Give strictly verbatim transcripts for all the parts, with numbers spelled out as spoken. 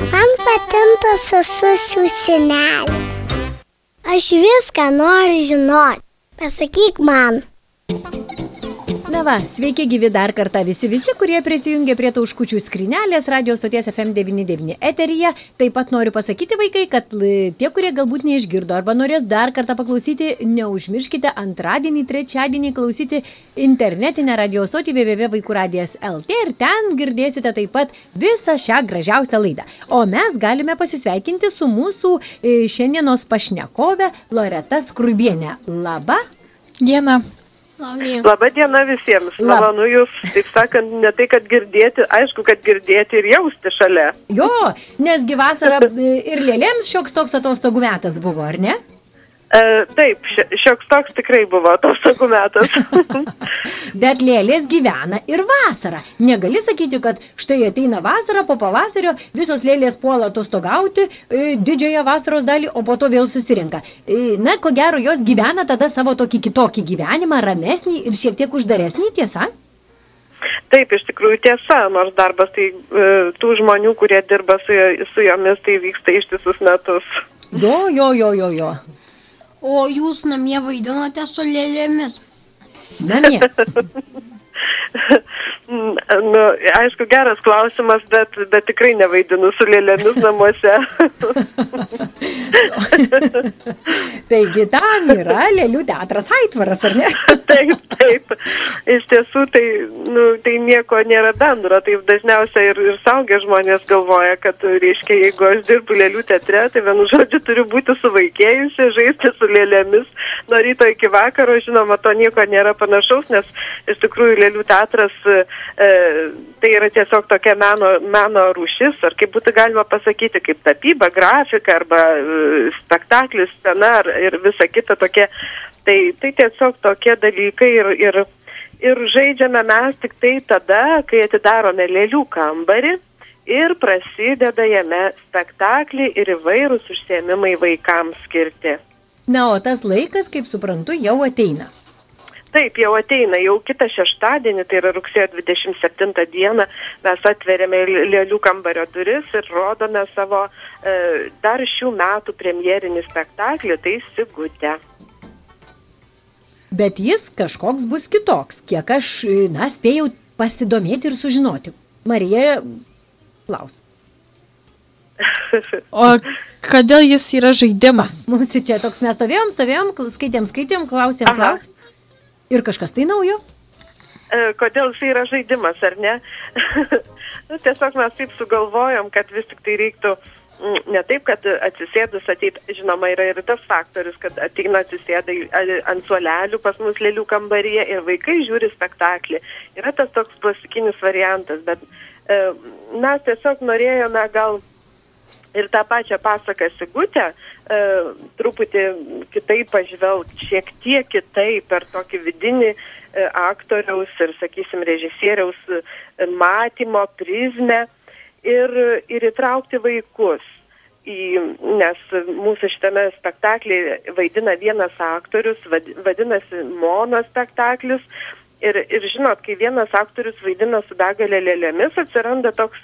Man patinka sususių senelių. Aš viską noriu žinoti. Pasakyk man. Na va, sveiki gyvi dar kartą visi, visi, kurie prisijungė prie Tauškučių skrynelės radio stoties F M devyni devyni eteryje. Taip pat noriu pasakyti, vaikai, kad tie, kurie galbūt neišgirdo arba norės dar kartą paklausyti, neužmirškite antradienį, trečiadienį klausyti internetinę radio stotį w w w taškas vaikų radijas taškas l t ir ten girdėsite taip pat visą šią gražiausią laidą. O mes galime pasisveikinti su mūsų šiandienos pašnekove Loreta Skruibienė. Laba diena. Labą dieną visiems. Malonu jūs, taip sakant, ne tai, kad girdėti, aišku, kad girdėti ir jausti šalia. Jo, nesgi vasara ir lėlėms šioks toks atostogų metas buvo, ar ne? E, taip, šioks toks tikrai buvo atostogų metas. Bet lėlės gyvena ir vasarą. Negali sakyti, kad štai ateina vasara, po pavasario visos lėlės puola atostogauti e, didžiąją vasaros dalį, o po to vėl susirinka. E, na, ko gero, jos gyvena tada savo tokį kitokį gyvenimą, ramesnį ir šiek tiek uždaresnį, tiesa? Taip, iš tikrųjų tiesa, nors darbas tai e, tų žmonių, kurie dirba su, su jomis, tai vyksta ištisus metus. Jo, jo, jo, jo, jo. O jūs namie vaidinote su lėlėmis? Namie. Nu, aišku, geras klausimas, bet, bet tikrai nevaidinu su lėlėmis namuose. Taigi tam yra lėlių teatras Aitvaras, ar ne? Taip, taip. Iš tiesų, tai, nu, tai nieko nėra bendro. Taip dažniausiai ir, ir suaugę žmonės galvoja, kad, reiškia, jeigu aš dirbu lėlių teatre, tai vienu žodžiu turiu būti suvaikėjusi, žaisti su lėlėmis nuo ryto iki vakaro. Žinoma, to nieko nėra panašaus, nes iš tikrųjų lėlių teatras e, tai yra tiesiog tokia meno, meno rūšis, ar kaip būtų galima pasakyti, kaip tapyba, grafika arba e, spektaklis, scena ir visa kita tokie. Tai, tai tiesiog tokie dalykai ir, ir, ir žaidžiame mes tik tai tada, kai atidarome lėlių kambarį ir prasideda jame spektaklį ir įvairūs užsiėmimai vaikams skirti. Na, o tas laikas, kaip suprantu, jau ateina. Taip, jau ateina, jau kitą šeštadienį, tai yra rugsėjo dvidešimt septintą dieną, mes atveriame lėlių kambario duris ir rodome savo e, dar šių metų premjerinį spektaklį, tai Sigutė. Bet jis kažkoks bus kitoks, kiek aš, na, spėjau pasidomėti ir sužinoti. Marija, klaus. O kodėl jis yra žaidimas? Mums čia toks, mes stovėjom, stovėjom, skaitėm, skaitėm, klausėm, klausėm. Ir kažkas tai naujo? E, kodėl jis yra žaidimas, ar ne? Nu, tiesiog mes taip sugalvojom, kad vis tik tai reiktų ne taip, kad atsisėdus ateit, žinoma, yra ir tas faktorius, kad ateina atsisėdai ant suolelių pas mus lėlių kambaryje ir vaikai žiūri spektaklį. Yra tas toks klasikinis variantas, bet e, mes tiesiog norėjome gal ir tą pačią pasaką Sigutę e, truputį kitaip pažvelgti, šiek tiek kitaip per tokį vidinį e, aktoriaus ir, sakysim, režisieriaus e, matymo prizmę ir, ir įtraukti vaikus. Į, nes mūsų šitame spektaklyje vaidina vienas aktorius, vad, vadinasi monospektaklis. Ir, ir žinot, kai vienas aktorius vaidina su begalė lėlėmis, atsiranda toks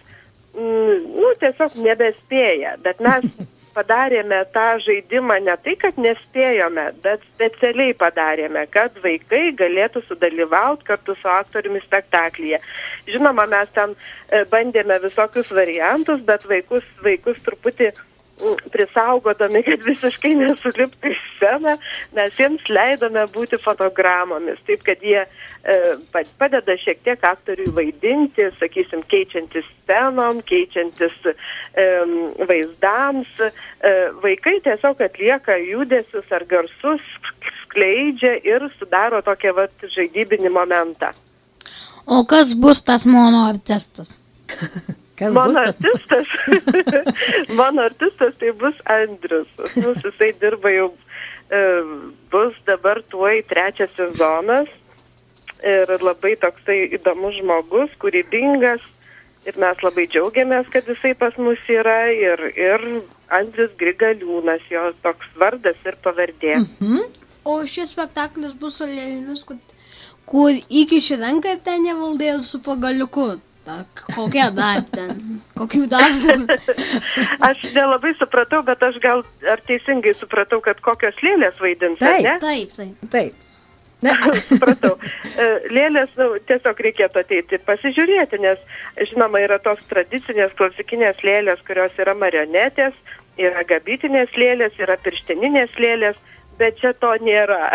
nu, tiesiog nebespėja, bet mes padarėme tą žaidimą ne tai, kad nespėjome, bet specialiai padarėme, kad vaikai galėtų sudalyvauti kartu su aktoriumi spektaklyje. Žinoma, mes ten bandėme visokius variantus, bet vaikus, vaikus truputį prisaugodami, kad visiškai nesuliptų į sceną, mes jiems leidome būti fotogramomis, taip kad jie e, padeda šiek tiek aktoriui vaidinti, sakysim, keičiantis scenom, keičiantis e, vaizdams. E, vaikai tiesiog atlieka judesius ar garsus, skleidžia ir sudaro tokią vat žaidybinį momentą. O kas bus tas mono artistas? Kas mano bus tas? artistas, mano artistas tai bus Andrius. Mūsų jisai dirba jau, e, bus dabar tuoj trečias sezonas ir labai toksai įdomus žmogus, kūrybingas ir mes labai džiaugiamės, kad jisai pas mus yra ir, ir Andrius Grigaliūnas, jo toks vardas ir pavardė. Mhm. O šis spektaklis bus su lėlėmis, kur, kur įkiši ranką ir ten nevaldėl su pagaliuku. Ta, kokia dar ten? Kokių dar? Aš nelabai supratau, bet aš gal ar teisingai supratau, kad kokios lėlės vaidins, ar ne? Taip, taip. Taip. Na, supratau. Lėlės, nu, tiesiog reikėtų ateiti pasižiūrėti, nes, žinoma, yra tos tradicinės klasikinės lėlės, kurios yra marionetės, yra gabytinės lėlės, yra pirštininės lėlės, bet čia to nėra.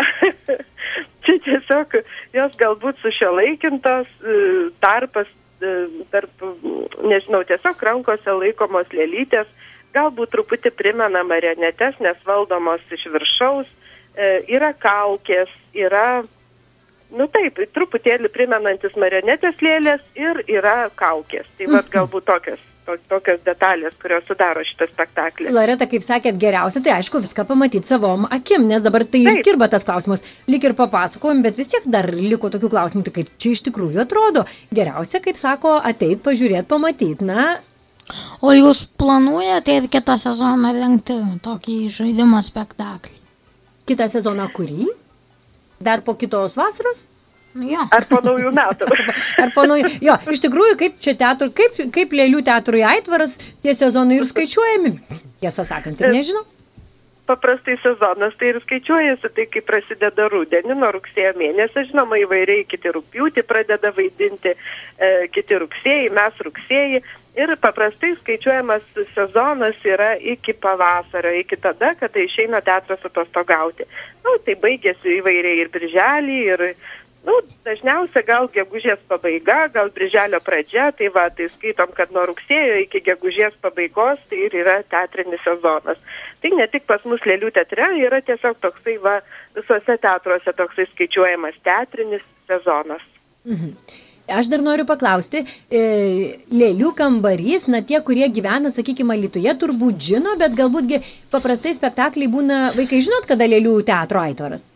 Čia tiesiog jos galbūt sušiuolaikintos, tarpas, tarp, nežinau, tiesiog rankose laikomos lėlytės, galbūt truputį primena marionetes, nes valdomos iš viršaus, yra kaukės, yra, nu taip, truputėlį primenantis marionetės lėlės ir yra kaukės. Tai vat galbūt tokios. tokios detalės, kurios sudaro šitą spektaklį. Loreta, kaip sakėt, geriausia, tai aišku, viską pamatyti savom akim, nes dabar tai Taip. kirba tas klausimas. Lyg ir papasakojom, bet vis tiek dar liko tokių klausimų, tai kaip čia iš tikrųjų atrodo. Geriausia, kaip sako, ateit, pažiūrėti, pamatyti. Na. O jūs planuojate ir kitą sezoną rengti tokį žaidimą spektaklį? Kitą sezoną kurį? Dar po kitos vasaros? Jo. Ar po naujų metų. Ar po naujų. Jo, iš tikrųjų, kaip čia teatrų, kaip, kaip lėlių teatrui Aitvaras, tie sezonai ir skaičiuojami. Tiesą sakant, ir nežinau. Paprastai sezonas tai ir skaičiuojasi, tai kai prasideda rudenį, nuo rugsėjo mėnesio, žinoma, įvairiai kiti rugpjūtį pradeda vaidinti, e, kiti rugsėjai, mes rugsėjai. Ir paprastai skaičiuojamas sezonas yra iki pavasario, iki tada, kada išeina teatras atostogauti. Nu, tai baigėsi įvairiai ir birželį, ir Nu, dažniausia gal gegužės pabaiga, gal birželio pradžia, tai va, tai skaitom, kad nuo rugsėjo iki gegužės pabaigos tai ir yra teatrinis sezonas. Tai ne tik pas mus lėlių teatre, yra tiesiog toksai, va, visuose teatruose toksai skaičiuojamas teatrinis sezonas. Mhm. Aš dar noriu paklausti, e, lėlių kambarys, na tie, kurie gyvena, sakykime, Alytuje, turbūt žino, bet galbūt paprastai spektakliai būna, vaikai žinot, kada lėlių teatro Aitvaras?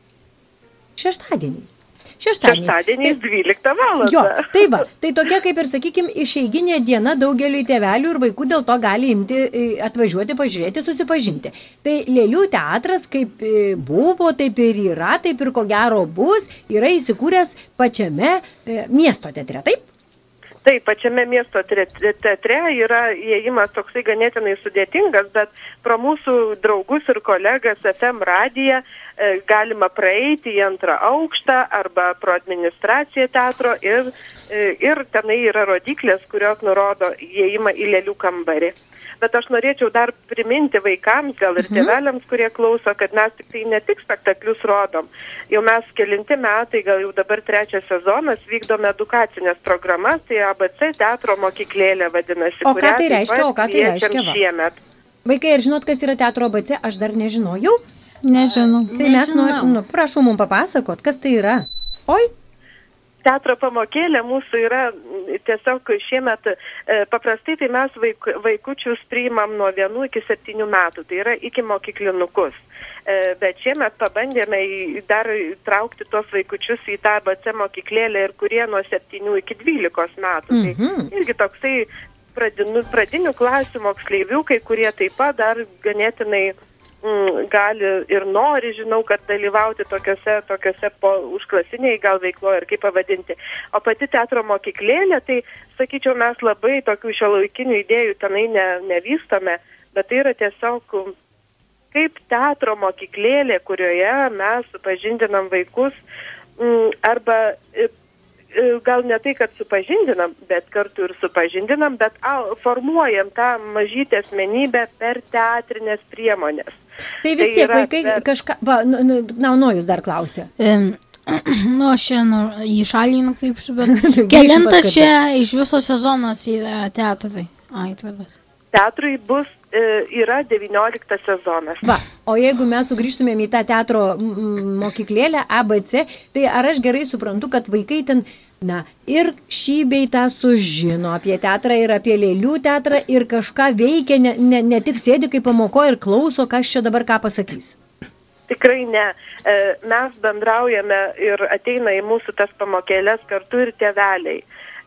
Šeštadieniais. Šeštadieniais. Šeštadieniais dvyliktą valandą. Jo, tai va, tai tokia kaip ir, sakykime, išeiginė diena daugeliui tėvelių ir vaikų dėl to gali imti, atvažiuoti, pažiūrėti, susipažinti. Tai lėlių teatras kaip buvo, taip ir yra, taip ir ko gero bus, yra įsikūręs pačiame e, miesto teatre, taip? Taip, pačiame miesto teatre yra įėjimas toksai ganėtinai sudėtingas, bet pro mūsų draugus ir kolegas F M radiją e, galima praeiti į antrą aukštą arba pro administraciją teatro ir, e, ir tenai yra rodiklės, kurios nurodo įėjimą į lėlių kambarį. Bet aš norėčiau dar priminti vaikams, gal ir tėveliams, kurie klauso, kad mes tik tai ne tik spektaklius rodom. Jau mes kelinti metai, gal jau dabar trečias sezonas, vykdome edukacinės programas, tai A B C teatro mokyklėlė vadinasi. O ką tai reiškia, o ką tai reiškia? Šiemet. Vaikai, ar žinot, kas yra teatro A B C? Aš dar nežinojau. Nežinau. Tai mes, nu, nu, prašau mums papasakot, kas tai yra. Oi. Teatro pamokėlė mūsų yra tiesiog šiemet, e, paprastai tai mes vaik, vaikučius priimam nuo vienų iki septynių metų, tai yra iki mokyklinukus. E, bet šiemet pabandėme į, dar traukti tuos vaikučius į tą A B C mokyklėlę ir kurie nuo septynių iki dvylikos metų. Mhm. Tai irgi toksai pradinių, pradinių klasių moksleiviukai, kurie taip pat dar ganėtinai gali ir nori, žinau, kad dalyvauti tokiuose, tokiuose po užklasiniai gal veikloje ir kaip pavadinti. O pati teatro mokyklėlė, tai, sakyčiau, mes labai tokių šiuolaikinių idėjų tenai ne, nevystome, bet tai yra tiesiog kaip teatro mokyklėlė, kurioje mes supažindinam vaikus arba gal ne tai, kad supažindinam, bet kartu ir supažindinam, bet a, formuojam tą mažytę asmenybę per teatrinės priemonės. Tai vis tiek tai vaikai per... kažką... Va, nu, nu, Naunojus dar klausė. Um, nu, aš čia nu, į šalį nukreipsiu, bet kelintas čia iš viso sezonas yra teatrai Aitvaras. Teatrui bus, e, yra devynioliktas sezonas. Va, o jeigu mes sugrįžtumėm į tą teatro m, mokyklėlę A B C, tai ar aš gerai suprantu, kad vaikai ten, na, ir šį bei tą sužino apie teatrą ir apie lėlių teatrą ir kažką veikia, ne, ne, ne tik sėdi kaip pamoko ir klauso, kas čia dabar ką pasakys? Tikrai ne. E, mes bendraujame ir ateina į mūsų tas pamokėlės kartu ir tėveliai.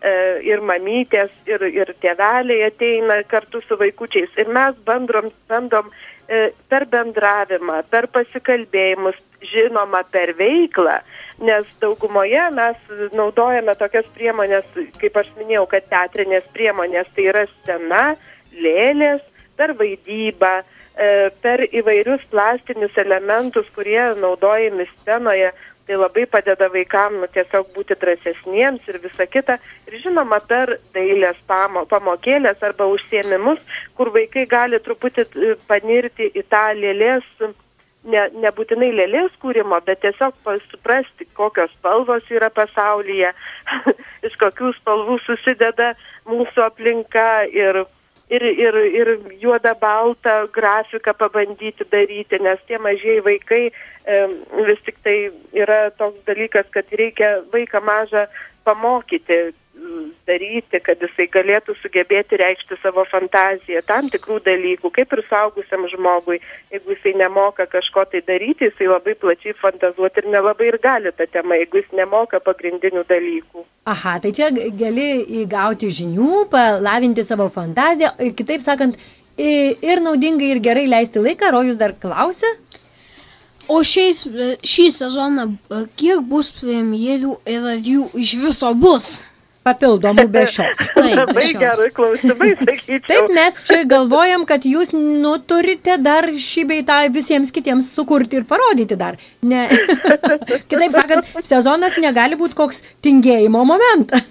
ir mamytės, ir, ir tėveliai ateina kartu su vaikučiais. Ir mes bandom, bandom per bendravimą, per pasikalbėjimus, žinoma, per veiklą, nes daugumoje mes naudojame tokias priemonės, kaip aš minėjau, kad teatrinės priemonės, tai yra scena, lėlės, per vaidybą, per įvairius plastinius elementus, kurie naudojami scenoje. Tai labai padeda vaikam nu, tiesiog būti drąsesniems ir visa kita. Ir žinoma, per dailės pamo, pamokėlės arba užsiėmimus, kur vaikai gali truputį panirti į tą lėlės, ne, nebūtinai lėlės kūrimo, bet tiesiog suprasti, kokios spalvos yra pasaulyje, iš kokių spalvų susideda mūsų aplinka ir Ir, ir, ir juodą baltą grafiką pabandyti daryti, nes tie mažieji vaikai e, vis tik tai yra toks dalykas, kad reikia vaiką mažą pamokyti daryti, kad jisai galėtų sugebėti reikšti savo fantaziją, tam tikrų dalykų, kaip ir suaugusiam žmogui. Jeigu jisai nemoka kažko tai daryti, jisai labai plačiai fantazuoti ir nelabai ir gali tą temą, jeigu jis nemoka pagrindinių dalykų. Aha, tai čia gali įgauti žinių, palavinti savo fantaziją, kitaip sakant, ir naudingai, ir gerai leisti laiką. Rojus dar klausė? O šiais, šį sezoną kiek bus premjerių ir ar jų iš viso bus? Papildomų be šios. Labai gerai klausimai, sakyčiau. Taip, mes čia galvojam, kad jūs nu, turite dar šį bei tą visiems kitiems sukurti ir parodyti dar. Ne. Kitaip sakant, sezonas negali būti koks tingėjimo momentas.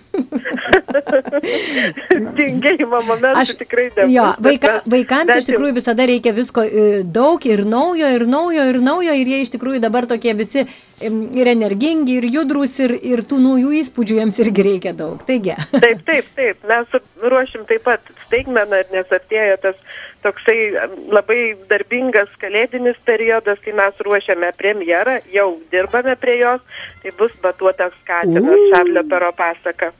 Tingėjimo momentas tikrai nebus. Jo, vaika, vaikams iš tikrųjų visada reikia visko daug ir naujo, ir naujo, ir naujo, ir jie iš tikrųjų dabar tokie visi ir energingi, ir judrūs, ir, ir tų naujų įspūdžių jiems irgi reikia daug. Taigi. Taip, taip, taip. Mes ruošim taip pat staigmeną, nes artėja tas toksai labai darbingas kalėdinis periodas, kai mes ruošiame premjerą, jau dirbame prie jos, tai bus Batuotas katinas, Šarlio Pero pasaka.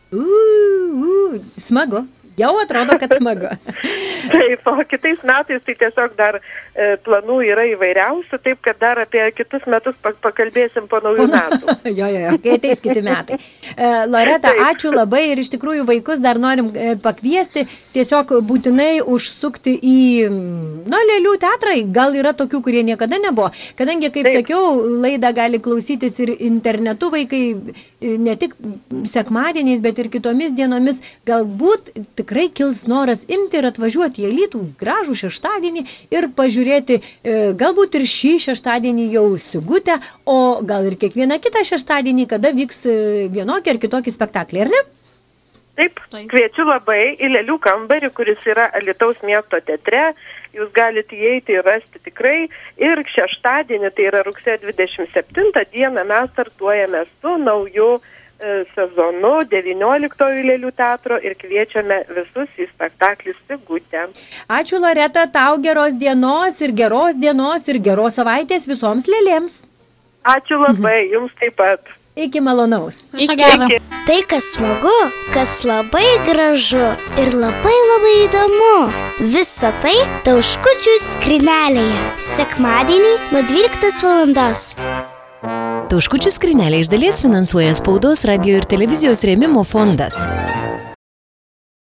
Uh, uh, smagu. Jau atrodo, kad smagu. Taip, o kitais metais tai tiesiog dar e, planų yra įvairiausių, taip kad dar apie kitus metus pakalbėsim po naujų metų. jo, jo, jo, kai ateis kiti metai. E, Loreta, taip. Ačiū labai ir iš tikrųjų vaikus dar norim e, pakviesti, tiesiog būtinai užsukti į, na, lėlių teatrai, gal yra tokių, kurie niekada nebuvo. Kadangi, kaip taip. sakiau, laidą gali klausytis ir internetu vaikai, ne tik sekmadieniais, bet ir kitomis dienomis, galbūt tikrai kils noras imti ir atvažiuoti į Alytų gražų šeštadienį ir pažiūrėti e, galbūt ir šį šeštadienį jau Sigutę, o gal ir kiekvieną kitą šeštadienį, kada vyks vienokį ar kitokį spektaklį, ar ne? Taip, kviečiu labai į Lėlių kambarį, kuris yra Alytaus miesto teatre. Jūs galite įeiti ir rasti tikrai. Ir šeštadienį, tai yra rugsėjo dvidešimt septintą dieną, mes startuojame su nauju sezonu devynioliktojo Lėlių teatro ir kviečiame visus į spektaklį Sigutė. Ačiū, Loreta, tau geros dienos ir geros dienos ir geros savaitės visoms lėlėms. Ačiū labai, jums taip pat. Iki malonaus. Iki gero. Tai, kas smagu, kas labai gražu ir labai labai įdomu. Visa tai Tauškučių skrynelėje. Sekmadienį nuo dvyliktos valandos. Tauškučių skrynelę iš dalies finansuoja Spaudos, radijo ir televizijos rėmimo fondas.